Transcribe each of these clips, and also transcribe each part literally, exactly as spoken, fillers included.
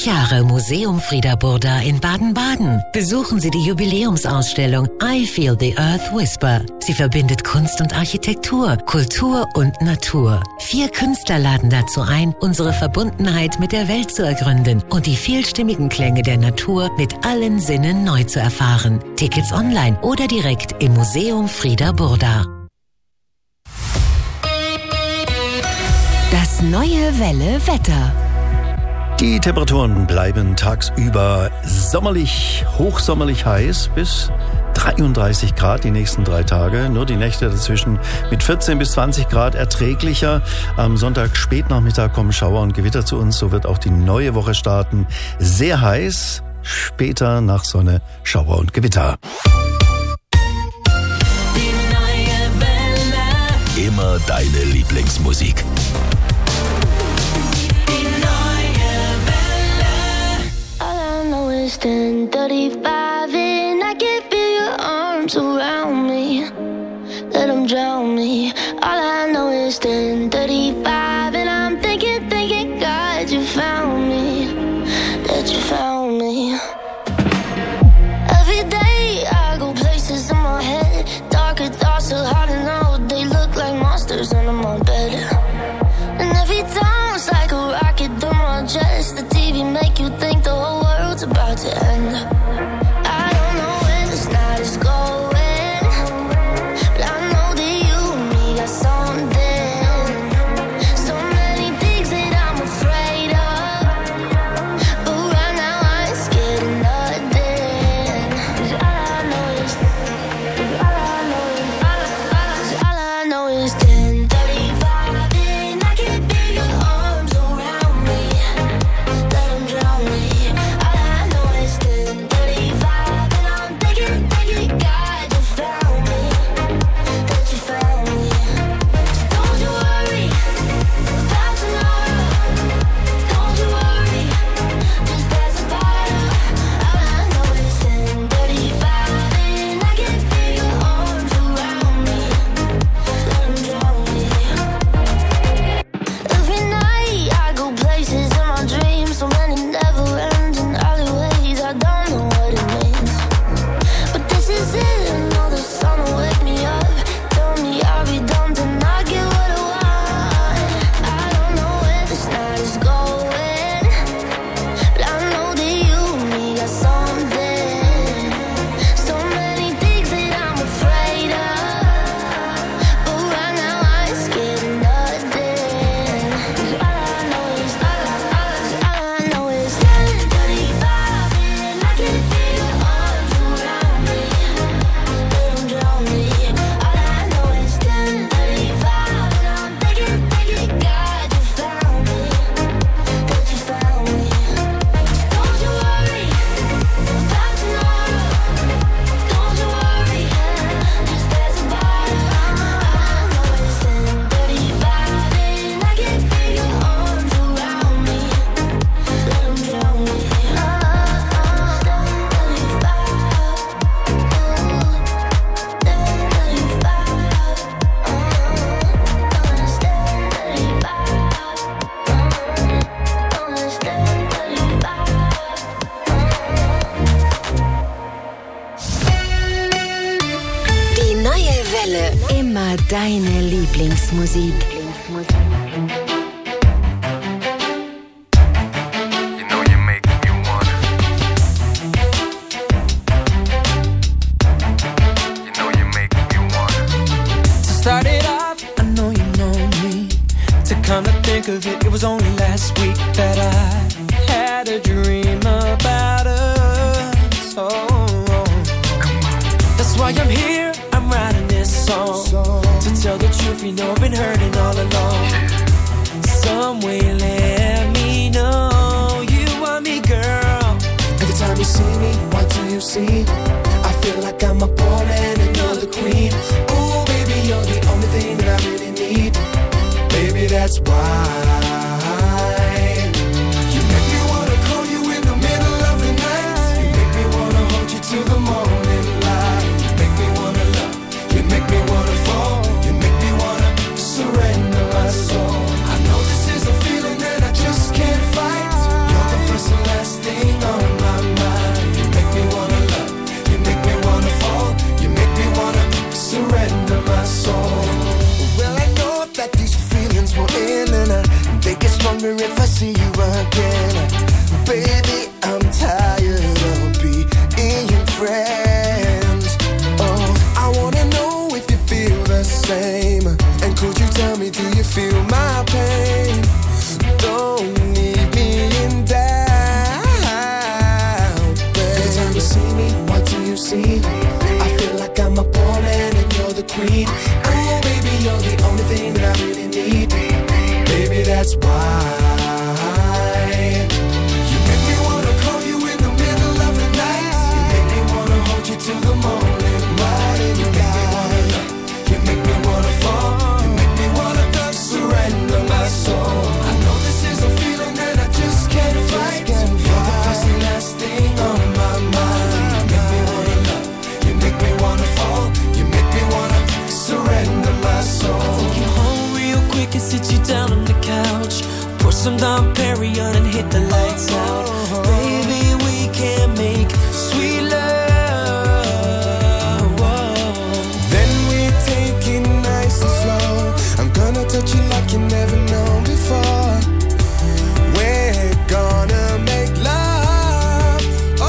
Jahre Museum Frieder Burda in Baden-Baden. Besuchen Sie die Jubiläumsausstellung I Feel the Earth Whisper. Sie verbindet Kunst und Architektur, Kultur und Natur. Vier Künstler laden dazu ein, unsere Verbundenheit mit der Welt zu ergründen und die vielstimmigen Klänge der Natur mit allen Sinnen neu zu erfahren. Tickets online oder direkt im Museum Frieder Burda. Das neue Welle Wetter. Die Temperaturen bleiben tagsüber sommerlich, hochsommerlich heiß bis dreiunddreißig Grad die nächsten drei Tage. Nur die Nächte dazwischen mit vierzehn bis zwanzig Grad erträglicher. Am Sonntag Spätnachmittag kommen Schauer und Gewitter zu uns. So wird auch die neue Woche starten. Sehr heiß, später nach Sonne, Schauer und Gewitter. Die neue Welle. Immer deine Lieblingsmusik. ten thirty-five and I can feel your arms around me. Let them drown me. All I know is ten thirty-five and I'm thinking, thinking, God, you found me. That you found me. Every day I go places in my head. Darker thoughts are hard to know. They look like monsters under my bed. And every time it's like a rocket through my chest. The T V make you think the whole world's about to end. I don't know where this night is going, but I know that you and me got something. So many things that I'm afraid of, but right now I ain't scared of nothing. 'Cause all I know is, 'cause all I know is, 'cause all I know is ten thirty-five and I can feel your arms around me. Let them drown me. All I know is ten thirty-five and I'm thinking, thinking, God, you found me. That you found me. So don't you worry about tomorrow. Don't you worry, just pass the bottle. All I know is ten thirty-five and I can feel your arms around me. Let them drown me. Every night I go places in my dreams, so many never-ending alleyways. I don't know what it means, but this is it. I know the sun will wake me up. Tell me I'll be done to not get what I want. I don't know where this night is going, but I know that you and me got something. So many things that I'm afraid of, but right now I ain't scared of nothing. 'Cause all I know is, all I, all I know is ten thirty-five and I can feel your arms around me. Let them drown me. All I know is ten thirty-five and I'm thinking, thinking, God, you found me. That you found me. So don't you worry about tomorrow. Don't you worry, just pass the bottle. All I know is ten thirty-five and I can feel your arms around me. Let them drown me. Die neue Welle. Immer deine Lieblingsmusik. You know you make me wanna. You know you make me wanna. To start it off, I know you know me. To come to think of it, it was only last week that I had a dream about us. Oh, that's why I'm here, I'm writing this song. To tell the truth, you know I've been hurting all along. Some way let me know you want me, girl. Every time you see me, what do you see? I feel like I'm a pawn and another queen. Oh, baby, you're the only thing that I really need. Baby, that's why queen. Ooh, baby, you're the only thing that I really need. Baby, that's why you make me wanna call you in the middle of the night. You make me wanna hold you till the morning light. You make me wanna love, you make me wanna fall, you make me wanna surrender my soul. I know this is a feeling that I just can't fight. You're the first and last thing on my mind. You make me wanna love, you make me wanna fall, you make me wanna surrender my soul. Take you home real quick and sit you down on the couch. Pour some Dom Perignon and hit the lights out. Baby, we can make sweet love. Whoa. Then we take it nice and slow. I'm gonna touch you like you never known before. We're gonna make love. Oh,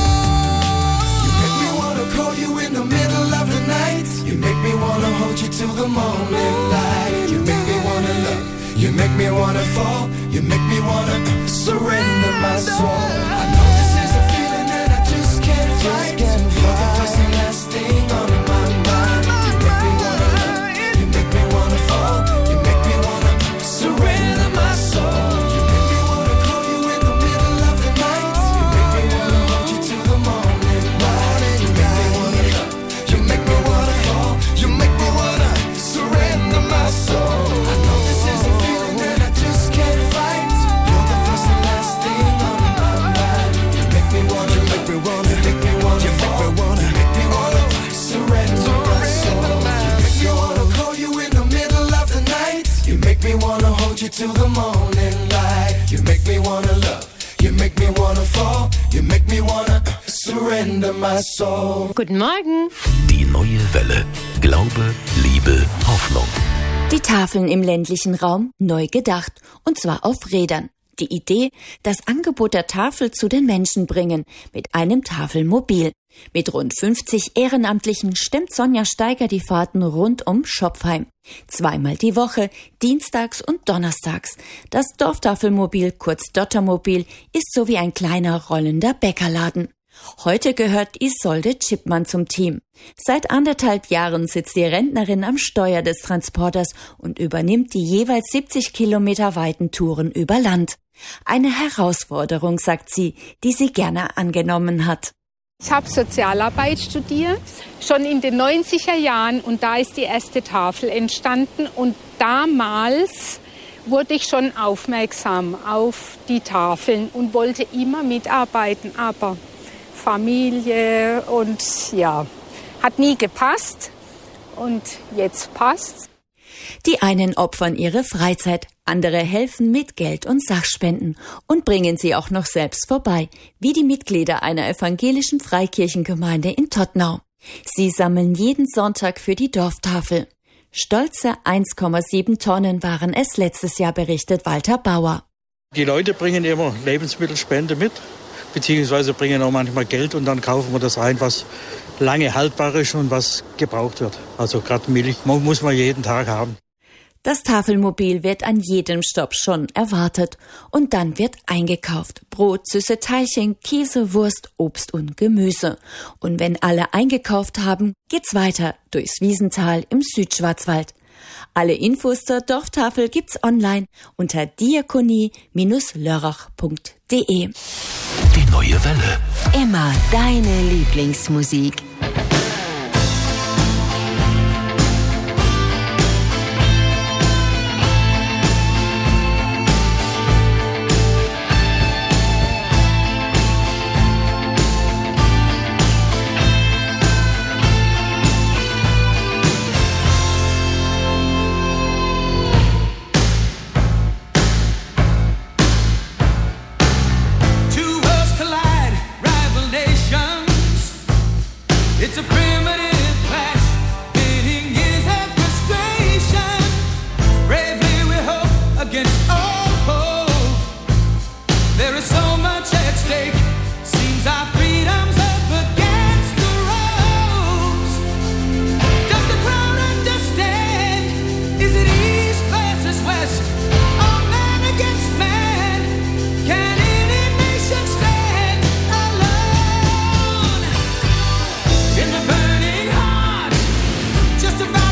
you make me wanna call you in the middle of the night. You make me wanna hold you till the morning light. You make me wanna love, you make me wanna fall, you make me wanna surrender my soul. I know this is a feeling that I just can't fight. You're the first and last thing on my mind. You make me wanna love, you make me wanna fall, you make me wanna surrender my soul. You make me wanna call you in the middle of the night. You make me wanna hold you till the morning light. You make me wanna love, you make me wanna fall, you make me wanna surrender my soul. I know this is a feeling that I just can't fight. You're the first and last thing on my mind. You make me wanna, you make me wanna, you make me wanna, you make me wanna, you make me wanna surrender my soul. You make me wanna call you in the middle of the night. You make me wanna hold you till the morning light. You make me wanna love, you make me wanna fall, you make me wanna surrender my soul. Guten Morgen. Die neue Welle. Glaube, Liebe, Hoffnung. Die Tafeln im ländlichen Raum neu gedacht, und zwar auf Rädern. Die Idee, das Angebot der Tafel zu den Menschen bringen, mit einem Tafelmobil. Mit rund fünfzig Ehrenamtlichen stemmt Sonja Steiger die Fahrten rund um Schopfheim. Zweimal die Woche, dienstags und donnerstags. Das Dorftafelmobil, kurz Dottermobil, ist so wie ein kleiner rollender Bäckerladen. Heute gehört Isolde Chipmann zum Team. Seit anderthalb Jahren sitzt die Rentnerin am Steuer des Transporters und übernimmt die jeweils siebzig Kilometer weiten Touren über Land. Eine Herausforderung, sagt sie, die sie gerne angenommen hat. Ich habe Sozialarbeit studiert, schon in den neunziger Jahren, und da ist die erste Tafel entstanden. Und damals wurde ich schon aufmerksam auf die Tafeln und wollte immer mitarbeiten, aber Familie und ja, hat nie gepasst und jetzt passt's. Die einen opfern ihre Freizeit, andere helfen mit Geld und Sachspenden und bringen sie auch noch selbst vorbei, wie die Mitglieder einer evangelischen Freikirchengemeinde in Todtnau. Sie sammeln jeden Sonntag für die Dorftafel. Stolze eins Komma sieben Tonnen waren es letztes Jahr, berichtet Walter Bauer. Die Leute bringen immer Lebensmittelspende mit, beziehungsweise bringen auch manchmal Geld, und dann kaufen wir das ein, was lange haltbar ist und was gebraucht wird. Also gerade Milch muss man jeden Tag haben. Das Tafelmobil wird an jedem Stopp schon erwartet. Und dann wird eingekauft. Brot, süße Teilchen, Käse, Wurst, Obst und Gemüse. Und wenn alle eingekauft haben, geht's weiter durchs Wiesental im Südschwarzwald. Alle Infos zur Dorftafel gibt's online unter diakonie Bindestrich lörrach Punkt de. Die neue Welle. Immer deine Lieblingsmusik. It's a primitive clash, pitting years of frustration. Bravely we hope against all hope. There is so much at stake. Seems our freedom's up against the ropes. Does the crowd understand? Is it east versus west? Or man against man? Can any nation stand alone? In the burning heart, just about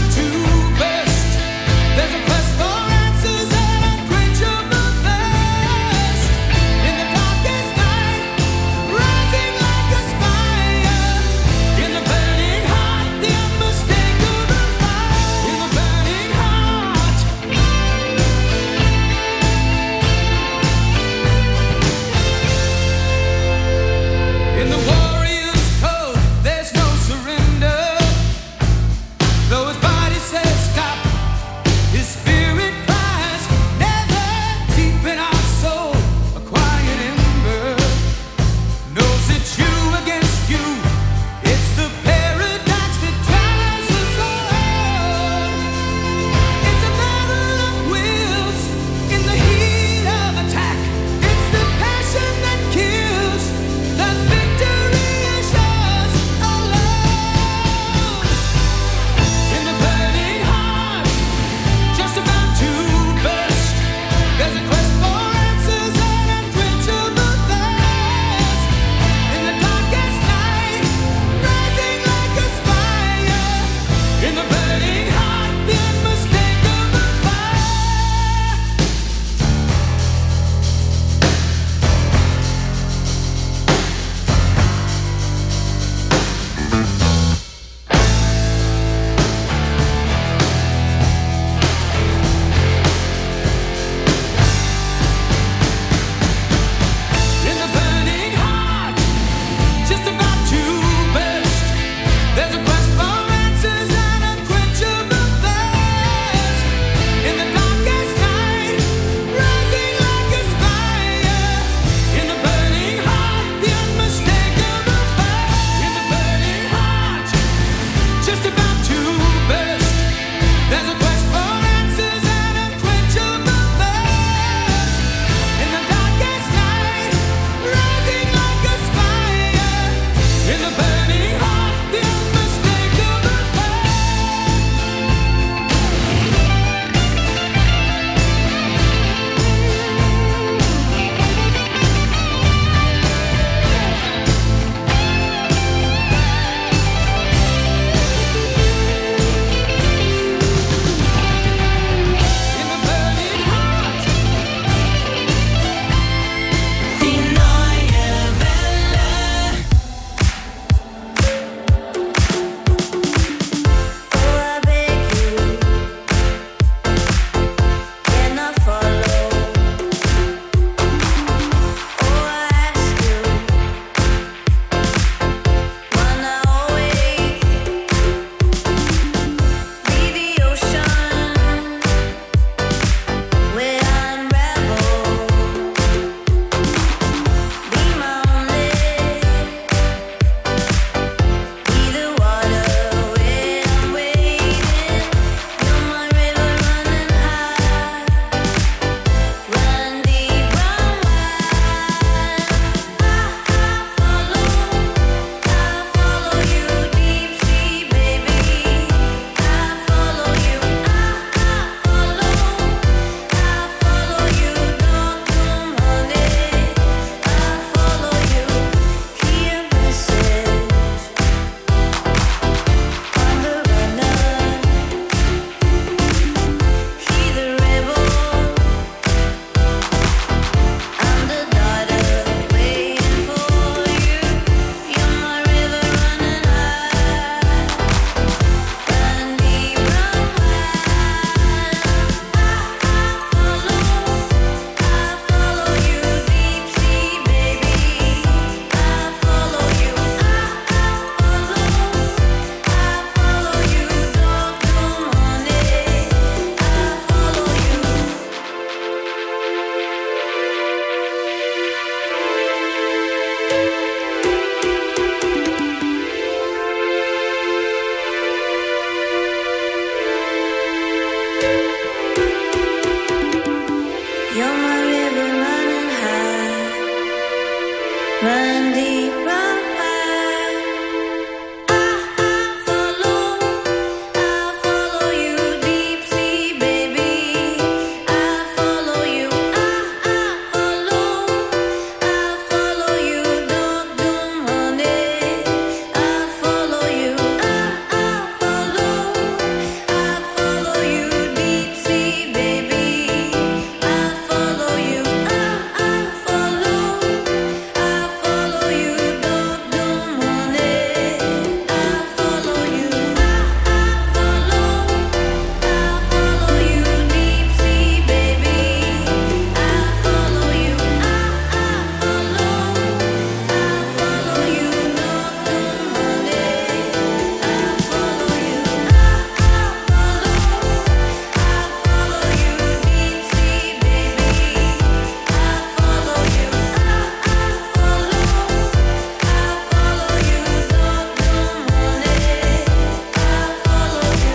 Run deep, run wide. I, I follow, I follow you deep sea, baby. I follow you, I, I follow, I follow you, don't do money. I follow you, I, I follow, I follow you deep sea, baby. I follow you, I, I follow, I follow you, don't do money. I follow you, I, I follow, I follow you deep sea, baby. I follow you, I, I follow, I follow you, don't do money. I follow you, I, I follow, I follow you deep sea, baby. I follow you, I, I follow, I follow you, don't do money. I follow you,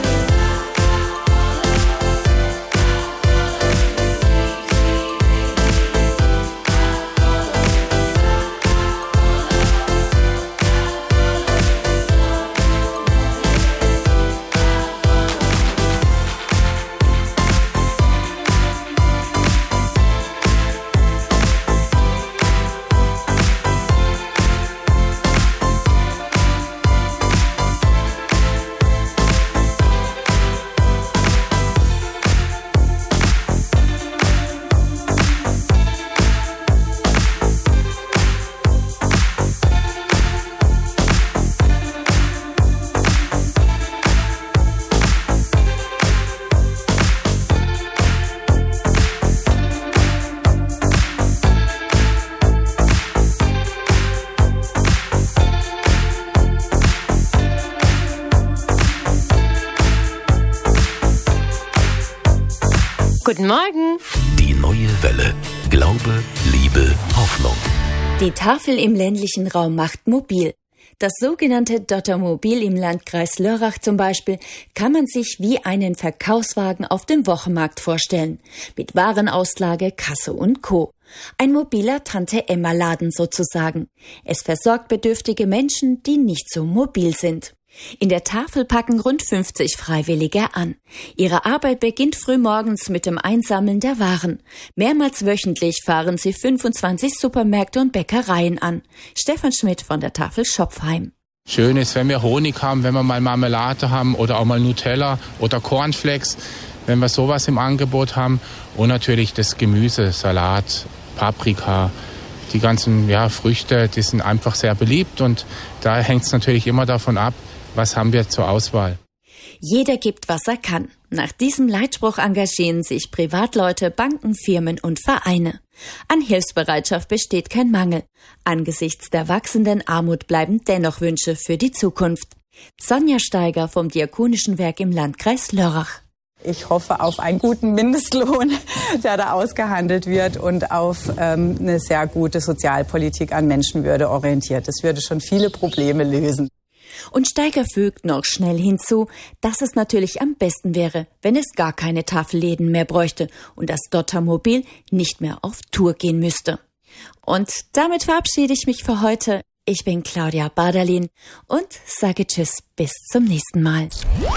Guten Morgen. Die neue Welle. Glaube, Liebe, Hoffnung. Die Tafel im ländlichen Raum macht mobil. Das sogenannte Dottermobil im Landkreis Lörrach zum Beispiel kann man sich wie einen Verkaufswagen auf dem Wochenmarkt vorstellen. Mit Warenauslage, Kasse und Co. Ein mobiler Tante-Emma-Laden sozusagen. Es versorgt bedürftige Menschen, die nicht so mobil sind. In der Tafel packen rund fünfzig Freiwillige an. Ihre Arbeit beginnt frühmorgens mit dem Einsammeln der Waren. Mehrmals wöchentlich fahren sie fünfundzwanzig Supermärkte und Bäckereien an. Stefan Schmidt von der Tafel Schopfheim. Schön ist, wenn wir Honig haben, wenn wir mal Marmelade haben oder auch mal Nutella oder Cornflakes, wenn wir sowas im Angebot haben. Und natürlich das Gemüse, Salat, Paprika, die ganzen ja, Früchte, die sind einfach sehr beliebt. Und da hängt es natürlich immer davon ab, was haben wir zur Auswahl. Jeder gibt, was er kann. Nach diesem Leitspruch engagieren sich Privatleute, Banken, Firmen und Vereine. An Hilfsbereitschaft besteht kein Mangel. Angesichts der wachsenden Armut bleiben dennoch Wünsche für die Zukunft. Sonja Steiger vom Diakonischen Werk im Landkreis Lörrach. Ich hoffe auf einen guten Mindestlohn, der da ausgehandelt wird und auf ähm, eine sehr gute Sozialpolitik an Menschenwürde orientiert. Das würde schon viele Probleme lösen. Und Steiger fügt noch schnell hinzu, dass es natürlich am besten wäre, wenn es gar keine Tafelläden mehr bräuchte und das Dottermobil nicht mehr auf Tour gehen müsste. Und damit verabschiede ich mich für heute. Ich bin Claudia Baderlin und sage Tschüss, bis zum nächsten Mal.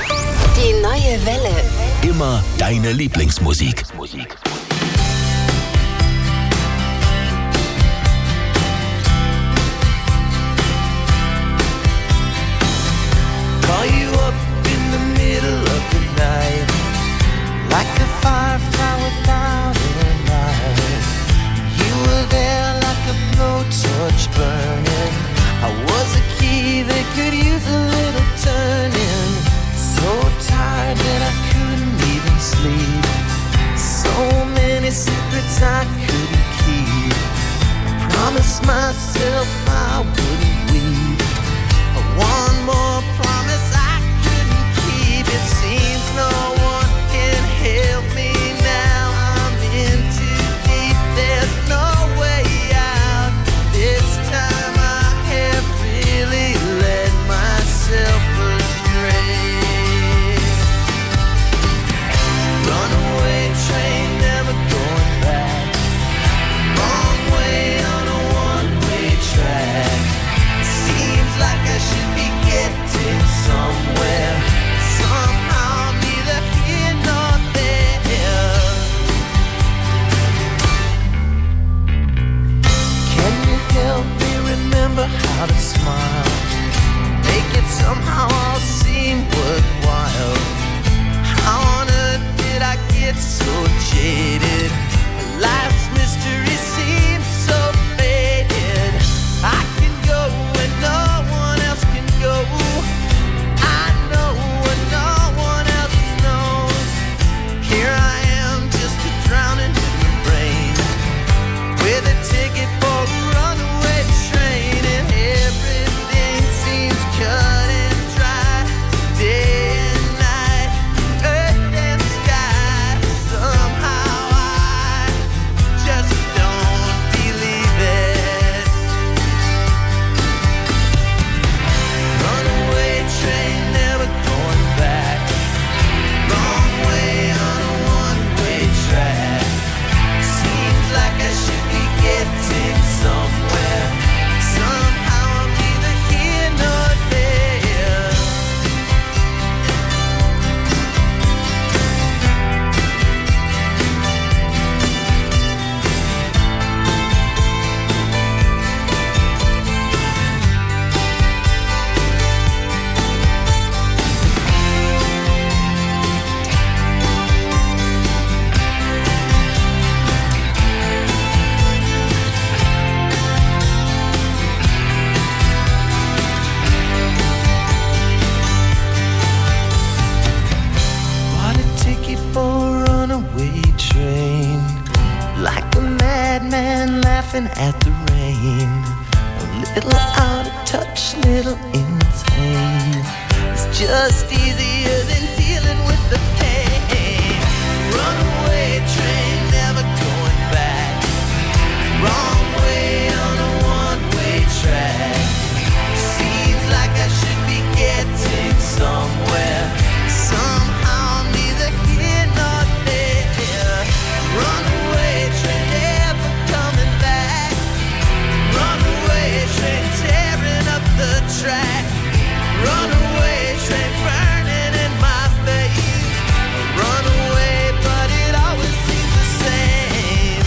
Die neue Welle. Immer deine Lieblingsmusik. Musik. Call you up in the middle of the night, like a firefly without a light. You were there like a blowtorch burning. I was a key that could use a little turning. So tired that I couldn't even sleep. So many secrets I couldn't keep. I promised myself I wouldn't weep. One more promise I couldn't keep. It seems no one can help me now. I'm in too deep. There's no way out. This time I have really led myself astray. Runaway train, never going back. Wrong way on a one-way track. remember how to smile, make it somehow all seem worthwhile. How on earth did I get so jaded? Life's mystery seems so faded. I can go where no one else can go. I know what no one else knows. Here I am, just a drowning in the rain, with a ticket for a runaway train, and everything seems cut and dry. Day and night, earth and sky. Somehow I just don't believe it. Runaway train, never going back. Wrong way on a one-way track. Seems like I should be getting somewhere. Somehow I'm neither here nor there. Bought a ticket for a runaway train, like a madman laughing at the rain. A little out of touch, little insane. It's just easier than dealing with the pain. Runaway train, never going back. Wrong way on a one-way track. Seems like I should be getting somewhere. Somehow I'm neither here nor there. Runaway train, never coming back. Runaway train, tearing up the track. Runaway train, burning in my face. Runaway, but it always seems the same.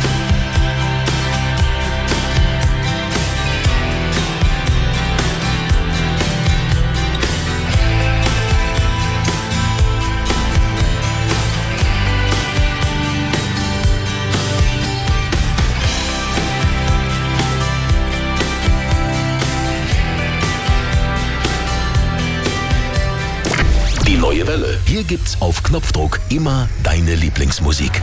Die neue Welle. Hier gibt's auf Knopfdruck immer deine Lieblingsmusik.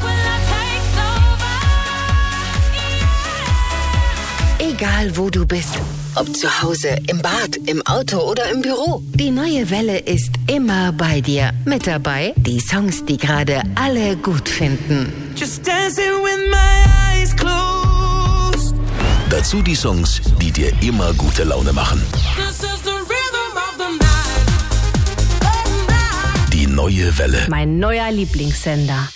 Egal wo du bist, ob zu Hause, im Bad, im Auto oder im Büro, die neue Welle ist immer bei dir. Mit dabei die Songs, die gerade alle gut finden. Just dancing with my eyes closed. Dazu die Songs, die dir immer gute Laune machen. This is the rhythm of the night. Die neue Welle. Mein neuer Lieblingssender.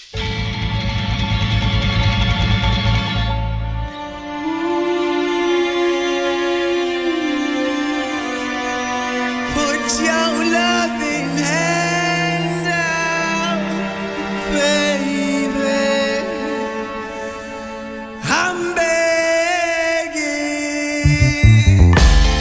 Put your loving hand out, baby. I'm begging.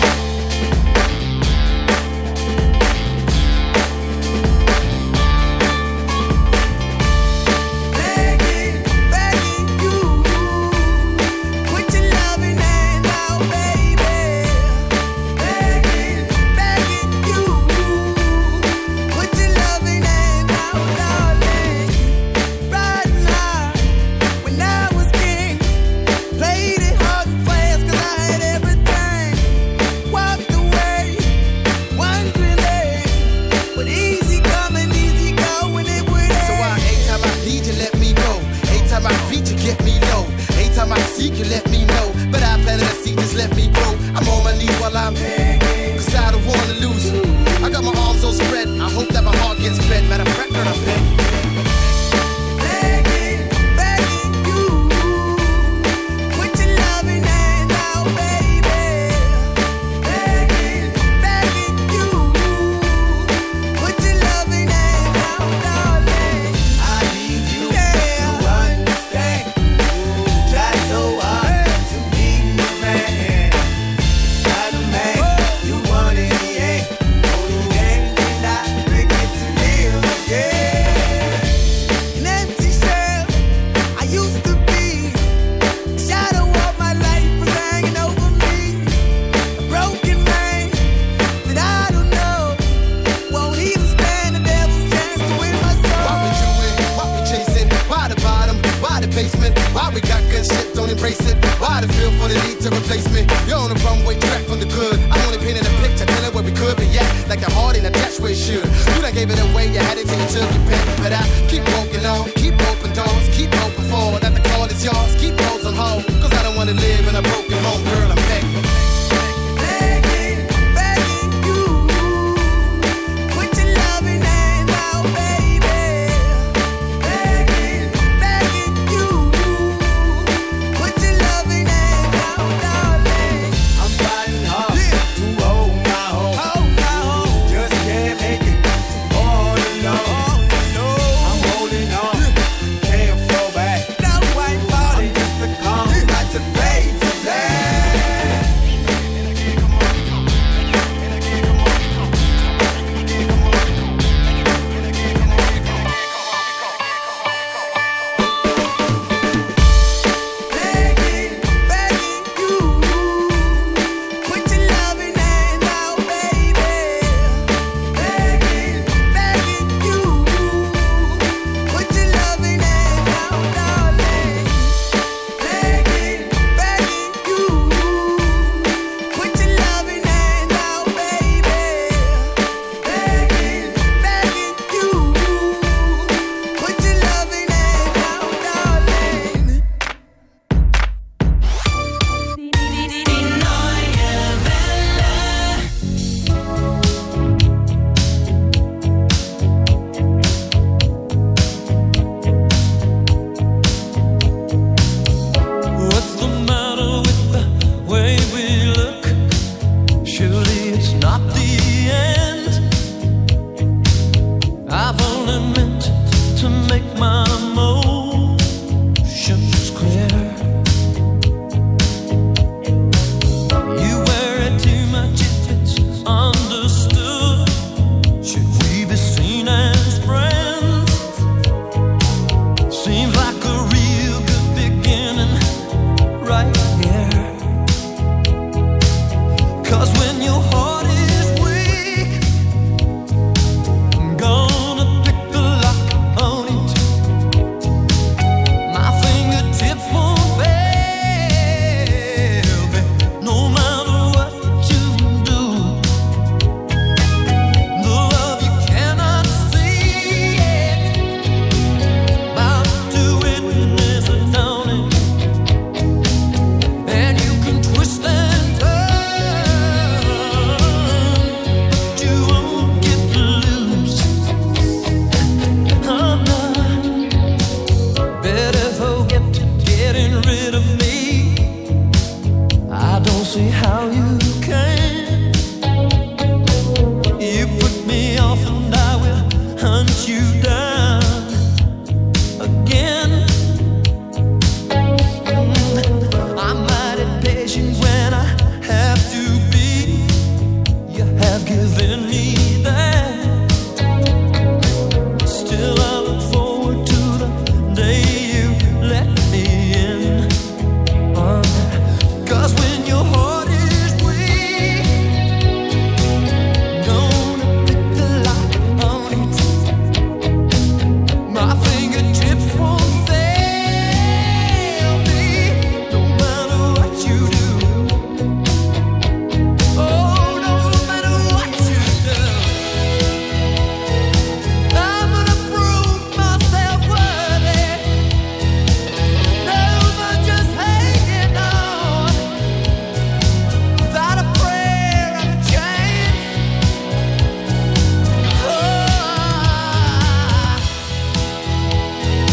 Begging, begging you. Put your loving hand out, baby. Begging, begging you. Put your loving hand out, darling. Right now, when I was king, played it hard and fast 'cause I had everything. Walked away, wondering, but easy coming, easy going, it would So I, anytime I need you, let me go. Anytime I beat you, get me low. Anytime I seek you, let me know. But I planted a seed, just let me grow. I'm on my knees while I'm begging, 'cause I don't wanna lose you. I got my arms so spread, I hope that my heart gets fed. Matter of fact, girl, I'm begging. begging, begging you. Put your loving hand out, baby. Begging, begging you. Put your loving hand out, darling. I need you to understand. Try so hard to be your man. to replace me. You're on the runway track from the good. I'm only painting a picture, telling where we could be at. Like the heart in a dash where it should. You done gave it away, you had it till you took your pick. But I keep walking on, keep open doors, keep open forward. That the call is yours, keep those on hold. Cause I don't wanna live in a broken home, girl, I'm begging. Not the